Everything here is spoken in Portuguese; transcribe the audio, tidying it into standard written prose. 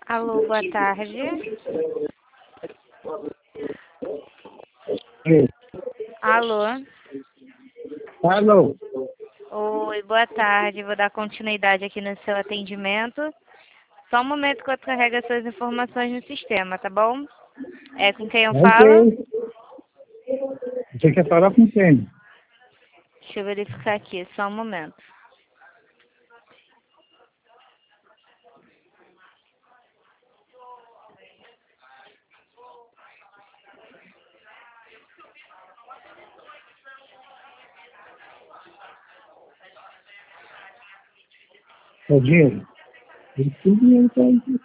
Alô, boa tarde. Oi. Alô. Alô. Oi, boa tarde. Vou dar continuidade aqui no seu atendimento. Só um momento que eu carrego as suas informações no sistema, tá bom? É com quem eu falo? Ok. Você quer falar com quem? Deixa eu verificar aqui, só um momento. É dinheiro? Esse dinheiro tá aí.